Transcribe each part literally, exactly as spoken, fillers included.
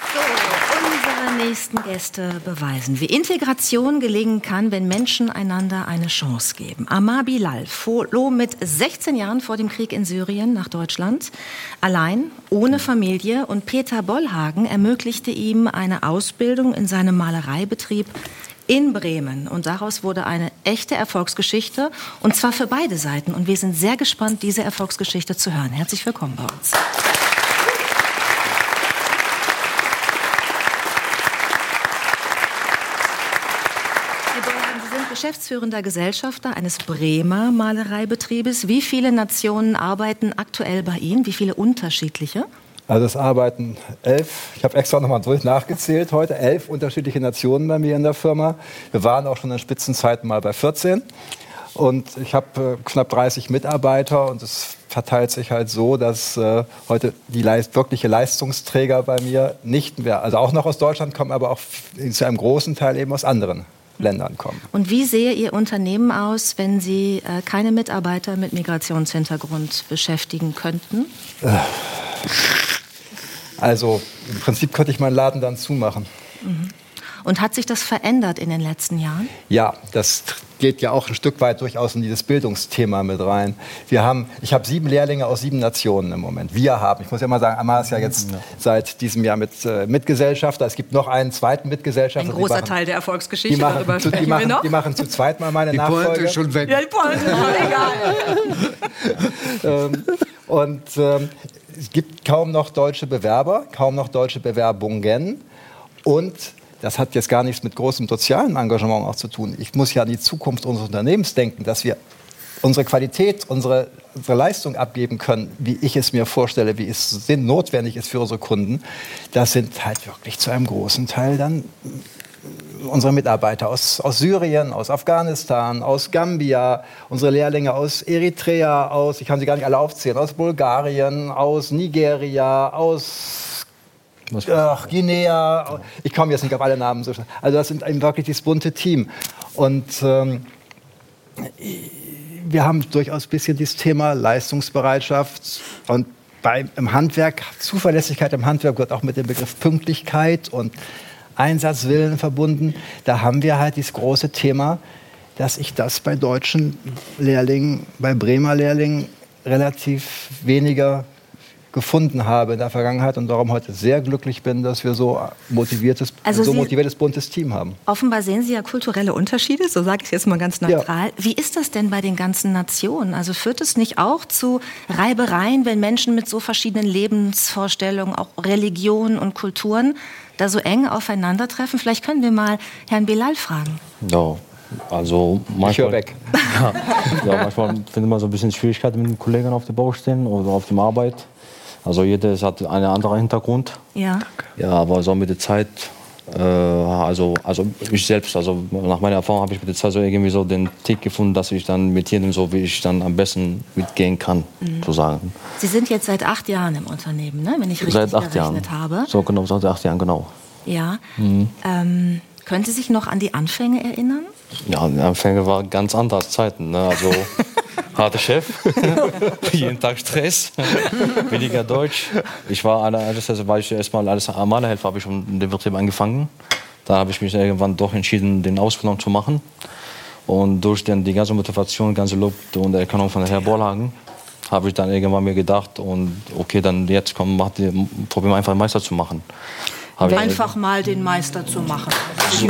Unsere nächsten Gäste beweisen, wie Integration gelingen kann, wenn Menschen einander eine Chance geben. Amar Bilal floh mit sechzehn Jahren vor dem Krieg in Syrien nach Deutschland, allein, ohne Familie. Und Peter Bollhagen ermöglichte ihm eine Ausbildung in seinem Malereibetrieb in Bremen. Und daraus wurde eine echte Erfolgsgeschichte, und zwar für beide Seiten. Und wir sind sehr gespannt, diese Erfolgsgeschichte zu hören. Herzlich willkommen bei uns. Geschäftsführender Gesellschafter eines Bremer Malereibetriebes. Wie viele Nationen arbeiten aktuell bei Ihnen? Wie viele unterschiedliche? Also es arbeiten elf, ich habe extra nochmal durch nachgezählt heute, elf unterschiedliche Nationen bei mir in der Firma. Wir waren auch schon in Spitzenzeiten mal bei vierzehn. Und ich habe äh, knapp dreißig Mitarbeiter, und es verteilt sich halt so, dass äh, heute die Leist wirkliche Leistungsträger bei mir nicht mehr, also auch noch aus Deutschland kommen, aber auch zu einem großen Teil eben aus anderen Ländern kommen. Und wie sähe Ihr Unternehmen aus, wenn Sie äh, keine Mitarbeiter mit Migrationshintergrund beschäftigen könnten? Also im Prinzip könnte ich meinen Laden dann zumachen. Mhm. Und hat sich das verändert in den letzten Jahren? Ja, das geht ja auch ein Stück weit durchaus in dieses Bildungsthema mit rein. Wir haben, ich habe sieben Lehrlinge aus sieben Nationen im Moment. Wir haben, ich muss ja mal sagen, Amar ist ja jetzt ja. seit diesem Jahr mit äh, Mitgesellschafter. Es gibt noch einen zweiten Mitgesellschafter. Ein großer machen, Teil der Erfolgsgeschichte, die machen, darüber zu, sprechen die machen, wir noch. Die machen zu zweit mal meine die Nachfolge. Die Pointe ist schon weg. Ja, die Pointe ist egal. ähm, und ähm, es gibt kaum noch deutsche Bewerber, kaum noch deutsche Bewerbungen. Und das hat jetzt gar nichts mit großem sozialen Engagement auch zu tun. Ich muss ja an die Zukunft unseres Unternehmens denken, dass wir unsere Qualität, unsere, unsere Leistung abgeben können, wie ich es mir vorstelle, wie es notwendig ist für unsere Kunden. Das sind halt wirklich zu einem großen Teil dann unsere Mitarbeiter aus, aus Syrien, aus Afghanistan, aus Gambia, unsere Lehrlinge aus Eritrea, aus, ich kann sie gar nicht alle aufzählen, aus Bulgarien, aus Nigeria, aus Ach, Guinea, ich komme jetzt nicht auf alle Namen. Also das sind eben wirklich dieses bunte Team. Und ähm, wir haben durchaus ein bisschen dieses Thema Leistungsbereitschaft. Und bei, im Handwerk, Zuverlässigkeit im Handwerk wird auch mit dem Begriff Pünktlichkeit und Einsatzwillen verbunden. Da haben wir halt dieses große Thema, dass ich das bei deutschen Lehrlingen, bei Bremer Lehrlingen relativ weniger gefunden habe in der Vergangenheit und darum heute sehr glücklich bin, dass wir so motiviertes, also so Sie, motiviertes buntes Team haben. Offenbar sehen Sie ja kulturelle Unterschiede, so sage ich es jetzt mal ganz neutral. Ja. Wie ist das denn bei den ganzen Nationen? Also führt es nicht auch zu Reibereien, wenn Menschen mit so verschiedenen Lebensvorstellungen, auch Religionen und Kulturen, da so eng aufeinandertreffen? Vielleicht können wir mal Herrn Bilal fragen. Ja. Also manchmal, ich höre weg. Ja, ja, manchmal findet man so ein bisschen Schwierigkeiten mit den Kollegen auf der Baustelle oder auf der Arbeit. Also jeder hat einen anderen Hintergrund. Ja. Ja, aber so mit der Zeit, äh, also, also ich selbst, also nach meiner Erfahrung habe ich mit der Zeit so irgendwie so den Tick gefunden, dass ich dann mit jedem so, wie ich dann am besten mitgehen kann, mhm. sozusagen. Sie sind jetzt seit acht Jahren im Unternehmen, ne? Wenn ich richtig seit acht gerechnet Jahren. habe. So genau, seit acht Jahren, genau. Ja. Mhm. Ähm, können Sie sich noch an die Anfänge erinnern? Ja, die Anfänge waren ganz andere Zeiten, ne? Also harter Chef, jeden Tag Stress, weniger Deutsch. Ich war eine, also war ich erstmal als Malerhelfer, habe ich schon in dem Betrieb angefangen. Da habe ich mich irgendwann doch entschieden, den Ausbildung zu machen. Und durch den, die ganze Motivation, ganze Lob und Erkennung von Herrn Bollhagen habe ich dann irgendwann mir gedacht, und okay, dann jetzt komm, mach die, probieren wir einfach Meister zu machen. Hab einfach mal den Meister zu machen. Ich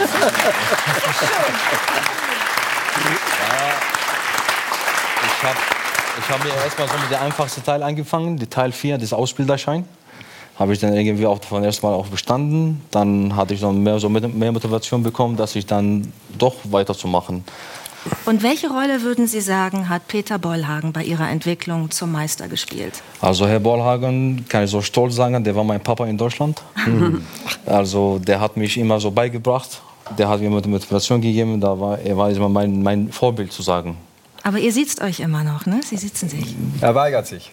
habe ich hab mir erstmal so mit dem einfachsten Teil angefangen, die Teil vier, das Ausbilderschein. Habe ich dann irgendwie auch von erstmal auch bestanden. Dann hatte ich noch mehr, so mehr Motivation bekommen, dass ich dann doch weiterzumachen. Und welche Rolle, würden Sie sagen, hat Peter Bollhagen bei Ihrer Entwicklung zum Meister gespielt? Also Herr Bollhagen, kann ich so stolz sagen, der war mein Papa in Deutschland. Mhm. Also der hat mich immer so beigebracht. Der hat mir Motivation gegeben. Da war, er war immer mein, mein Vorbild zu sagen. Aber ihr sitzt euch immer noch, ne? Sie sitzen sich. Er weigert sich.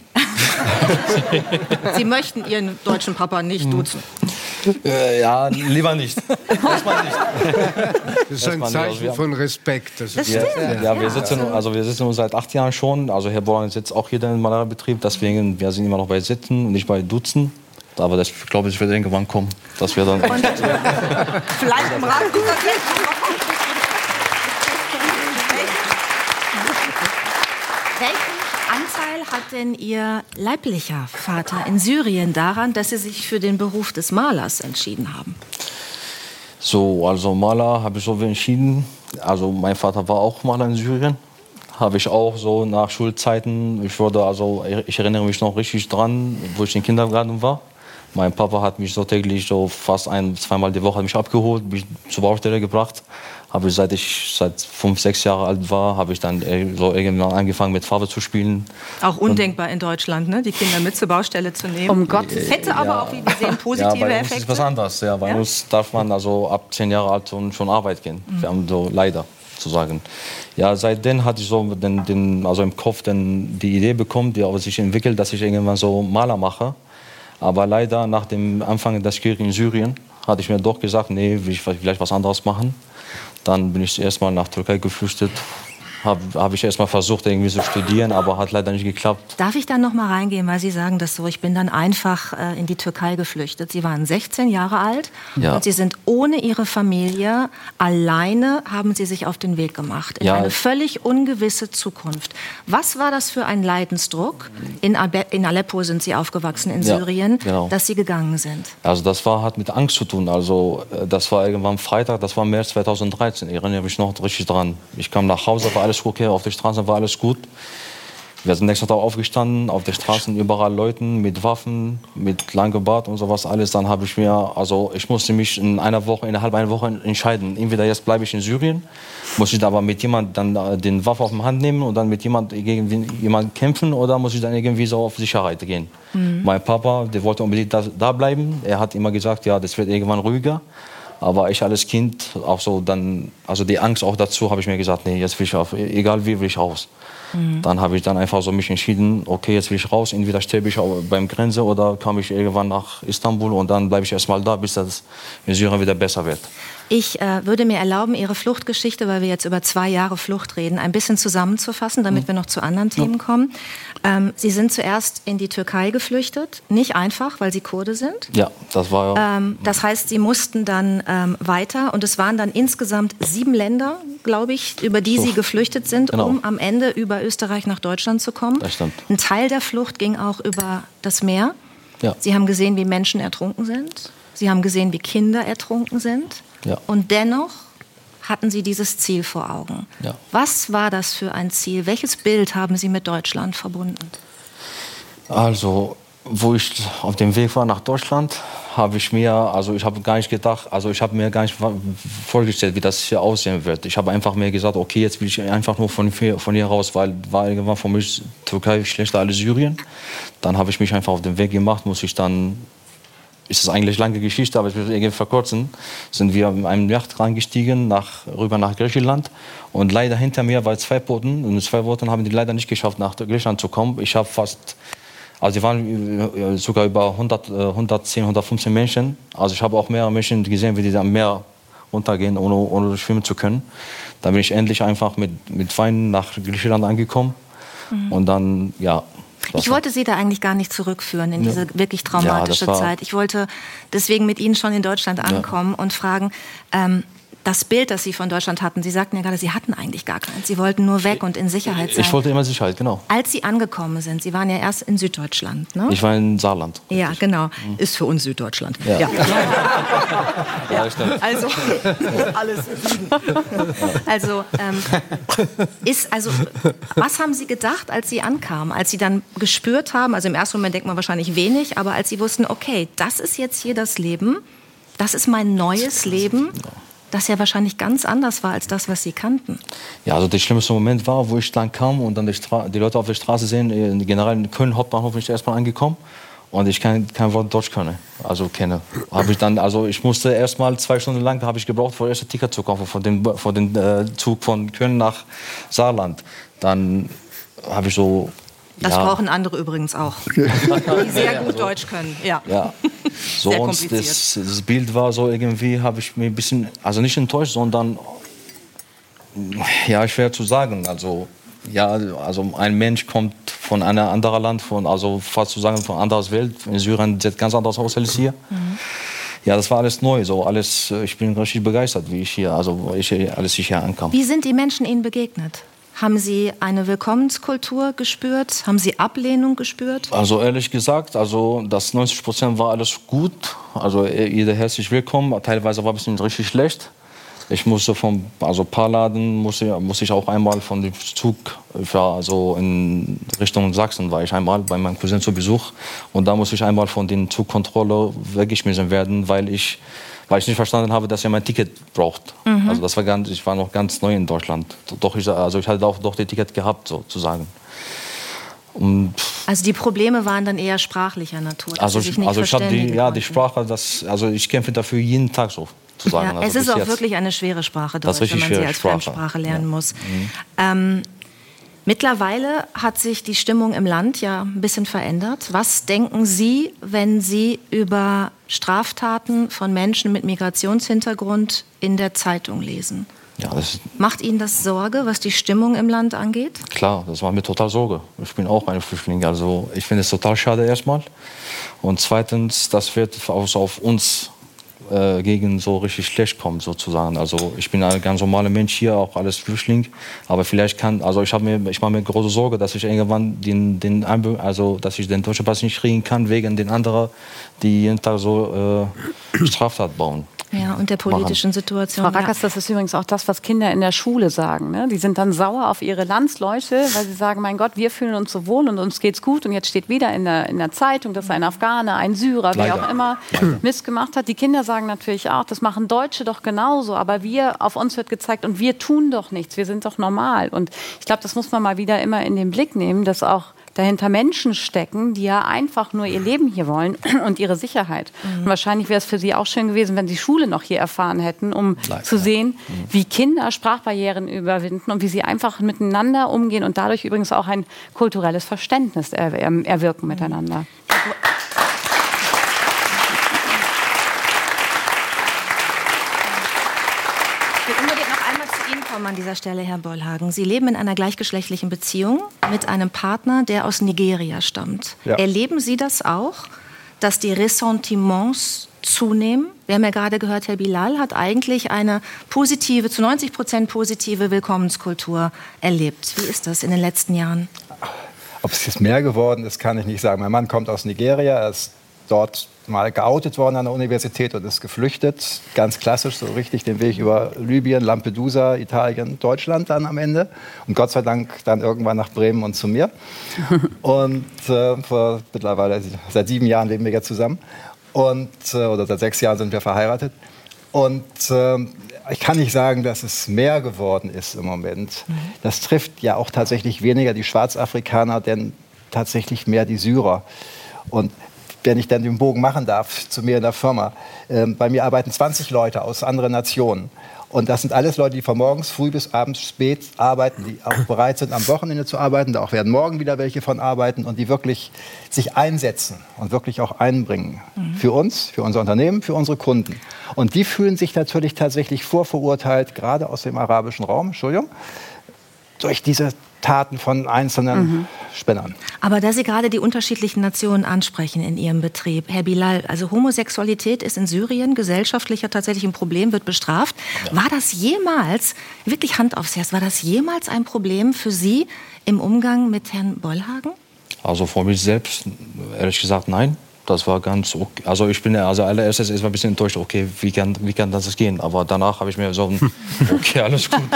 Sie möchten Ihren deutschen Papa nicht duzen? Äh, ja, lieber nicht. Erstmal nicht. Das ist ein Zeichen von Respekt. Das das ist stimmt. Ja, ja, wir sitzen, also wir sitzen seit acht Jahren schon. Also Herr Bollhagen sitzt auch hier in dem Malerbetrieb. Deswegen, wir sind immer noch bei Sitzen und nicht bei Duzen. Aber das, ich glaube, es wird irgendwann kommen, dass wir dann... Und vielleicht im Rahmen dieser Sendung. Welchen Anteil hat denn Ihr leiblicher Vater in Syrien daran, dass Sie sich für den Beruf des Malers entschieden haben? So, also Maler habe ich so entschieden. Also mein Vater war auch Maler in Syrien. Habe ich auch so nach Schulzeiten. Ich wurde also, ich erinnere mich noch richtig dran, wo ich im Kindergarten war. Mein Papa hat mich so täglich so fast ein, zweimal die Woche mich abgeholt, mich zur Baustelle gebracht. Habe ich, seit ich seit fünf, sechs Jahre alt war, habe ich dann so irgendwann angefangen mit Farbe zu spielen. Auch undenkbar in Deutschland, ne? Die Kinder mit zur Baustelle zu nehmen. Um Gottes Hätte ja. aber auch, wie wir sehen, positive ja, bei Effekte. Uns ist was anderes. Ja, bei ja? uns darf man also ab zehn Jahre alt schon, schon Arbeit gehen. Mhm. Wir haben so leider zu sagen. Ja, seitdem hatte ich so den, den, also im Kopf den, die Idee bekommen, die auch sich entwickelt, dass ich irgendwann so Maler mache. Aber leider nach dem Anfang des Kriegs in Syrien hatte ich mir doch gesagt, nee, will ich vielleicht was anderes machen. Dann bin ich erst mal nach Türkei geflüchtet. Habe hab ich erst mal versucht, irgendwie zu studieren, aber hat leider nicht geklappt. Darf ich dann noch mal reingehen, weil Sie sagen das so, ich bin dann einfach äh, in die Türkei geflüchtet. Sie waren sechzehn Jahre alt ja. und Sie sind ohne Ihre Familie, alleine haben Sie sich auf den Weg gemacht. In ja. eine völlig ungewisse Zukunft. Was war das für ein Leidensdruck? In, Abe in Aleppo sind Sie aufgewachsen, in ja, Syrien, genau. dass Sie gegangen sind. Also das war, hat mit Angst zu tun. Also das war irgendwann Freitag, das war März zweitausenddreizehn. Ich erinnere mich noch richtig dran. Ich kam nach Hause, war alles okay, auf der Straße war alles gut. Wir sind nächsten Tag aufgestanden, auf der Straße überall Leuten mit Waffen, mit langem Bart und sowas alles. Dann habe ich mir, also ich musste mich in einer Woche, innerhalb einer Woche entscheiden. Entweder jetzt bleibe ich in Syrien, muss ich aber mit jemandem dann den Waffe auf die Hand nehmen und dann mit jemandem gegen jemanden kämpfen oder muss ich dann irgendwie so auf Sicherheit gehen. Mhm. Mein Papa, der wollte unbedingt da, da bleiben. Er hat immer gesagt, ja, das wird irgendwann ruhiger. Aber ich als Kind, auch so dann, also die Angst auch dazu, habe ich mir gesagt, nee, jetzt will ich auf, egal wie, will ich raus. Mhm. Dann habe ich dann einfach so mich entschieden, okay, jetzt will ich raus, entweder sterbe ich beim Grenze oder komme ich irgendwann nach Istanbul und dann bleibe ich erstmal da, bis das in Syrien wieder besser wird. Ich äh, würde mir erlauben, Ihre Fluchtgeschichte, weil wir jetzt über zwei Jahre Flucht reden, ein bisschen zusammenzufassen, damit mhm. wir noch zu anderen Themen ja. kommen. Ähm, Sie sind zuerst in die Türkei geflüchtet, nicht einfach, weil Sie Kurde sind. Ja, das war ja. Ähm, das heißt, Sie mussten dann ähm, weiter und es waren dann insgesamt sieben Länder, glaube ich, über die so. Sie geflüchtet sind, genau. um am Ende über Österreich nach Deutschland zu kommen. Das stimmt. Ein Teil der Flucht ging auch über das Meer. Ja. Sie haben gesehen, wie Menschen ertrunken sind. Sie haben gesehen, wie Kinder ertrunken sind. Ja. Und dennoch hatten Sie dieses Ziel vor Augen. Ja. Was war das für ein Ziel? Welches Bild haben Sie mit Deutschland verbunden? Also, wo ich auf dem Weg war nach Deutschland, habe ich mir, also ich habe gar nicht gedacht, also ich habe mir gar nicht vorgestellt, wie das hier aussehen wird. Ich habe einfach mir gesagt, okay, jetzt will ich einfach nur von, von hier raus, weil war irgendwann für mich Türkei schlechter als Syrien. Dann habe ich mich einfach auf den Weg gemacht, muss ich dann ist es eigentlich lange Geschichte, aber ich will irgendwie verkürzen, sind wir in einem Yacht reingestiegen, nach, rüber nach Griechenland. Und leider hinter mir waren zwei Boote. Und zwei Boote haben die leider nicht geschafft, nach Griechenland zu kommen. Ich habe fast, also die waren sogar über hundert, hundertzehn, hundertfünfzehn Menschen. Also ich habe auch mehrere Menschen gesehen, wie die am Meer runtergehen, ohne, ohne schwimmen zu können. Dann bin ich endlich einfach mit, mit Wein nach Griechenland angekommen. Mhm. Und dann, ja. Ich wollte Sie da eigentlich gar nicht zurückführen in diese wirklich traumatische ja, Zeit. Ich wollte deswegen mit Ihnen schon in Deutschland ankommen ja. und fragen, ähm, das Bild, das Sie von Deutschland hatten, Sie sagten ja gerade, Sie hatten eigentlich gar keins. Sie wollten nur weg und in Sicherheit sein. Ich wollte immer Sicherheit, genau. Als Sie angekommen sind, Sie waren ja erst in Süddeutschland, ne? Ich war in Saarland. Ja, genau. Mhm. Ist für uns Süddeutschland. Ja. Ja. ja, stimmt. Also, alles Süden. Also, ähm, ist, also, was haben Sie gedacht, als Sie ankamen? Als Sie dann gespürt haben, also im ersten Moment denkt man wahrscheinlich wenig, aber als Sie wussten, okay, das ist jetzt hier das Leben, das ist mein neues Leben, das ja wahrscheinlich ganz anders war als das, was Sie kannten. Ja, also der schlimmste Moment war, wo ich dann kam und dann die, Stra- die Leute auf der Straße sehen, generell in Köln Hauptbahnhof bin ich erstmal angekommen und ich kann kein Wort Deutsch können, also kenne. Habe ich dann, also ich musste erstmal zwei Stunden lang, habe ich gebraucht, für das erste Ticket zu kaufen, von dem, von dem äh, Zug von Köln nach Saarland. Dann habe ich so Das ja. brauchen andere übrigens auch, die sehr gut Deutsch können. Ja. Ja. So, und das, das Bild war so irgendwie, habe ich mir ein bisschen, also nicht enttäuscht, sondern, ja, schwer zu sagen. Also, ja, also ein Mensch kommt von einem anderen Land, von, also fast zu sagen von einer anderen Welt. In Syrien sieht ganz anders aus als hier. Mhm. Ja, das war alles neu, so alles. Ich bin richtig begeistert, wie ich hier, also ich, als ich hier ankam. Wie sind die Menschen Ihnen begegnet? Haben Sie eine Willkommenskultur gespürt? Haben Sie Ablehnung gespürt? Also ehrlich gesagt, also das neunzig Prozent war alles gut. Also jeder herzlich willkommen. Teilweise war ein bisschen richtig schlecht. Ich musste vom, also Paarladen musste, musste ich auch einmal von dem Zug, ja, also in Richtung Sachsen war ich einmal bei meinem Cousin zu Besuch. Und da musste ich einmal von den Zugkontrolle weggeschmissen werden, weil ich weil ich nicht verstanden habe, dass er mein Ticket braucht. Mhm. Also das war ganz, ich war noch ganz neu in Deutschland. Doch ich, also ich hatte auch doch das Ticket gehabt, sozusagen. Und also die Probleme waren dann eher sprachlicher Natur. Also ich, also ich habe die, ja, die Sprache, das, also ich kämpfe dafür jeden Tag so. Zu sagen. Ja, also es ist auch wirklich eine schwere Sprache, Deutsch, wenn man sie als Sprache. Fremdsprache lernen ja. muss. Mhm. Ähm, Mittlerweile hat sich die Stimmung im Land ja ein bisschen verändert. Was denken Sie, wenn Sie über Straftaten von Menschen mit Migrationshintergrund in der Zeitung lesen? Ja, das Macht Ihnen das Sorge, was die Stimmung im Land angeht? Klar, das macht mir total Sorge. Ich bin auch ein Flüchtling. Also ich finde es total schade erstmal. Und zweitens, das wird auch auf uns äh, gegen so richtig schlecht kommen sozusagen. Also ich bin ein ganz normaler Mensch hier, auch alles Flüchtling. Aber vielleicht kann, also ich habe mir, ich mache mir große Sorge, dass ich irgendwann den, den also dass ich den deutschen Pass nicht kriegen kann wegen den anderen, die jeden Tag so äh, Straftat bauen. Ja, und der politischen machen. Situation. Frau Rackers, das ist übrigens auch das, was Kinder in der Schule sagen. Ne? Die sind dann sauer auf ihre Landsleute, weil sie sagen, mein Gott, wir fühlen uns so wohl und uns geht's gut. Und jetzt steht wieder in der, in der Zeitung, dass ein Afghaner, ein Syrer, Leider. wer auch immer, Leider. Mist gemacht hat. Die Kinder sagen natürlich auch, das machen Deutsche doch genauso. Aber wir, auf uns wird gezeigt, und wir tun doch nichts, wir sind doch normal. Und ich glaube, das muss man mal wieder immer in den Blick nehmen, dass auch dahinter Menschen stecken, die ja einfach nur ihr Leben hier wollen und ihre Sicherheit. Mhm. Und wahrscheinlich wäre es für Sie auch schön gewesen, wenn Sie Schule noch hier erfahren hätten, um Leider. zu sehen, mhm. wie Kinder Sprachbarrieren überwinden und wie sie einfach miteinander umgehen und dadurch übrigens auch ein kulturelles Verständnis er er erwirken mhm. miteinander. An dieser Stelle, Herr Bollhagen. Sie leben in einer gleichgeschlechtlichen Beziehung mit einem Partner, der aus Nigeria stammt. Ja. Erleben Sie das auch, dass die Ressentiments zunehmen? Wir haben ja gerade gehört, Herr Bilal hat eigentlich eine positive, zu neunzig Prozent positive Willkommenskultur erlebt. Wie ist das in den letzten Jahren? Ob es jetzt mehr geworden ist, kann ich nicht sagen. Mein Mann kommt aus Nigeria, er ist dort mal geoutet worden an der Universität und ist geflüchtet. Ganz klassisch, so richtig den Weg über Libyen, Lampedusa, Italien, Deutschland dann am Ende. Und Gott sei Dank dann irgendwann nach Bremen und zu mir. Und äh, vor mittlerweile, seit sieben Jahren leben wir jetzt zusammen. Und, äh, oder seit sechs Jahren sind wir verheiratet. Und äh, ich kann nicht sagen, dass es mehr geworden ist im Moment. Mhm. Das trifft ja auch tatsächlich weniger die Schwarzafrikaner, denn tatsächlich mehr die Syrer. Und wenn ich dann den Bogen machen darf, zu mir in der Firma. Ähm, bei mir arbeiten zwanzig Leute aus anderen Nationen. Und das sind alles Leute, die von morgens früh bis abends spät arbeiten, die auch bereit sind, am Wochenende zu arbeiten. Da auch werden morgen wieder welche von arbeiten und die wirklich sich einsetzen und wirklich auch einbringen. Mhm. Für uns, für unser Unternehmen, für unsere Kunden. Und die fühlen sich natürlich tatsächlich vorverurteilt, gerade aus dem arabischen Raum, Entschuldigung, durch diese Taten von einzelnen mhm. Spinnern. Aber da Sie gerade die unterschiedlichen Nationen ansprechen in Ihrem Betrieb, Herr Bilal, also Homosexualität ist in Syrien gesellschaftlicher tatsächlich ein Problem, wird bestraft. Ja. War das jemals, wirklich Hand aufs Herz, war das jemals ein Problem für Sie im Umgang mit Herrn Bollhagen? Also vor mir selbst, ehrlich gesagt, nein. Das war ganz okay. Also ich bin also allererstes erst mal ein bisschen enttäuscht. Okay, wie kann, wie kann das gehen? Aber danach habe ich mir so ein, okay, alles gut.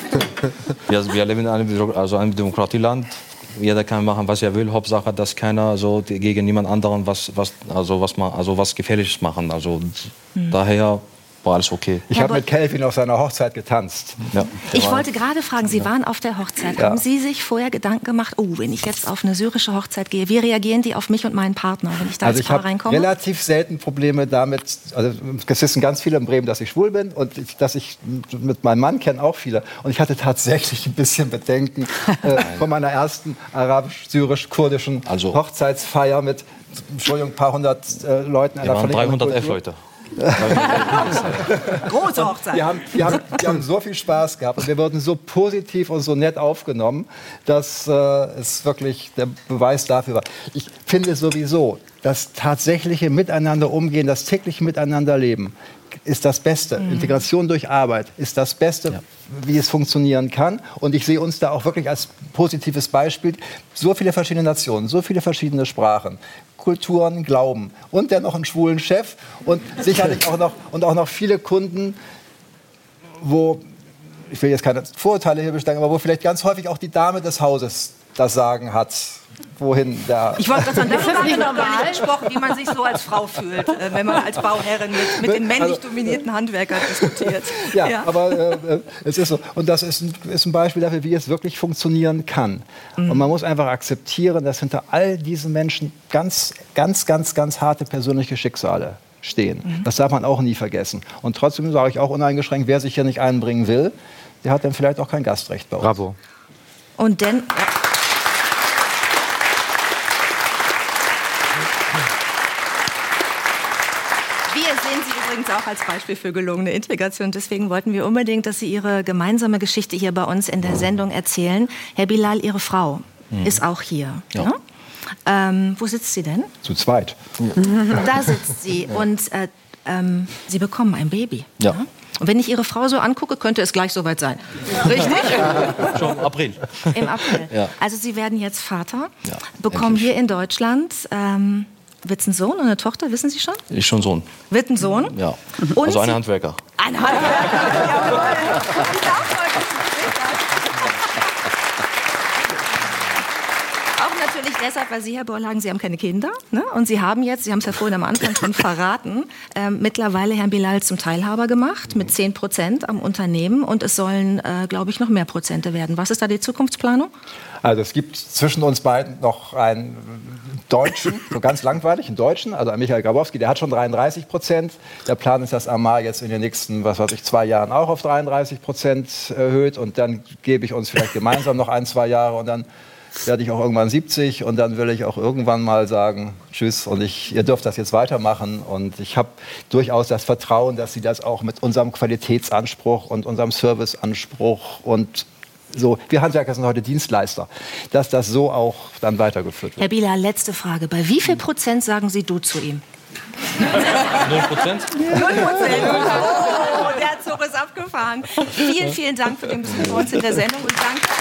wir, wir leben in einem, also einem Demokratieland. Jeder kann machen, was er will. Hauptsache, dass keiner so gegen niemand anderen was, was, also was, man, also was Gefährliches machen. Also mhm. daher war alles okay. Ich habe mit Kelvin auf seiner Hochzeit getanzt. Ja, ich wollte gerade fragen, Sie waren auf der Hochzeit. Ja. Haben Sie sich vorher Gedanken gemacht, oh, wenn ich jetzt auf eine syrische Hochzeit gehe, wie reagieren die auf mich und meinen Partner, wenn ich da also als Paar reinkomme? Ich habe relativ selten Probleme damit, also es wissen ganz viele in Bremen, dass ich schwul bin und ich, dass ich mit meinem Mann kenne auch viele. Und ich hatte tatsächlich ein bisschen Bedenken äh, von meiner ersten arabisch-syrisch-kurdischen also. Hochzeitsfeier mit, Entschuldigung, ein paar hundert äh, Leuten. Wir waren dreihundertelf Leute. Große Hochzeit. Wir haben, wir, haben, wir haben so viel Spaß gehabt und wir wurden so positiv und so nett aufgenommen, dass äh, es wirklich der Beweis dafür war. Ich finde sowieso, das tatsächliche Miteinander umgehen, das tägliche Miteinander leben, ist das Beste. Mhm. Integration durch Arbeit ist das Beste, ja. wie es funktionieren kann. Und ich sehe uns da auch wirklich als positives Beispiel. So viele verschiedene Nationen, so viele verschiedene Sprachen, Kulturen, Glauben und dann noch einen schwulen Chef und sicherlich auch noch, und auch noch viele Kunden, wo, ich will jetzt keine Vorurteile hier besteigen, aber wo vielleicht ganz häufig auch die Dame des Hauses das Sagen hat. Wohin der. Ich wollte gerade sagen, das ist nicht normal gesprochen, wie man sich so als Frau fühlt, äh, wenn man als Bauherrin mit, mit den männlich also, dominierten Handwerkern diskutiert. Ja, ja. aber äh, es ist so. Und das ist ein, ist ein Beispiel dafür, wie es wirklich funktionieren kann. Mhm. Und man muss einfach akzeptieren, dass hinter all diesen Menschen ganz, ganz, ganz, ganz harte persönliche Schicksale stehen. Mhm. Das darf man auch nie vergessen. Und trotzdem sage ich auch uneingeschränkt, wer sich hier nicht einbringen will, der hat dann vielleicht auch kein Gastrecht bei uns. Bravo. Und denn. Auch als Beispiel für gelungene Integration. Deswegen wollten wir unbedingt, dass Sie Ihre gemeinsame Geschichte hier bei uns in der Sendung erzählen. Herr Bilal, Ihre Frau mhm. ist auch hier. Ja. Ja? Ähm, wo sitzt sie denn? Zu zweit. Da sitzt sie und äh, ähm, Sie bekommen ein Baby. Ja. Ja? Und wenn ich Ihre Frau so angucke, könnte es gleich soweit sein. Richtig? Schon im April. Im April. Ja. Also Sie werden jetzt Vater, ja, bekommen endlich. hier in Deutschland... Ähm, Wird es ein Sohn oder eine Tochter, wissen Sie schon? Ist schon Sohn. Wird ein Sohn? Ja, und also ein Sie Handwerker. Ein Handwerker, jawohl. Auch natürlich deshalb, weil Sie, Herr Borlagen, Sie haben keine Kinder. Ne? Und Sie haben jetzt, Sie haben es ja vorhin am Anfang schon verraten, äh, mittlerweile Herrn Bilal zum Teilhaber gemacht mit zehn Prozent am Unternehmen. Und es sollen, äh, glaube ich, noch mehr Prozente werden. Was ist da die Zukunftsplanung? Also es gibt zwischen uns beiden noch einen Deutschen, so ganz langweilig, einen Deutschen, also einen Michael Grabowski, der hat schon dreiunddreißig Prozent. Der Plan ist, dass Amar jetzt in den nächsten, was weiß ich, zwei Jahren auch auf dreiunddreißig Prozent erhöht. Und dann gebe ich uns vielleicht gemeinsam noch ein, zwei Jahre und dann werde ich auch irgendwann siebzig und dann will ich auch irgendwann mal sagen, tschüss und ich, ihr dürft das jetzt weitermachen. Und ich habe durchaus das Vertrauen, dass Sie das auch mit unserem Qualitätsanspruch und unserem Serviceanspruch und so, wir Handwerker sind heute Dienstleister, dass das so auch dann weitergeführt wird. Herr Bilal, letzte Frage. Bei wie viel Prozent sagen Sie du zu ihm? Null Prozent? Null Prozent. Oh, der Zug ist abgefahren. Vielen, vielen Dank für den Besuch bei uns in der Sendung und danke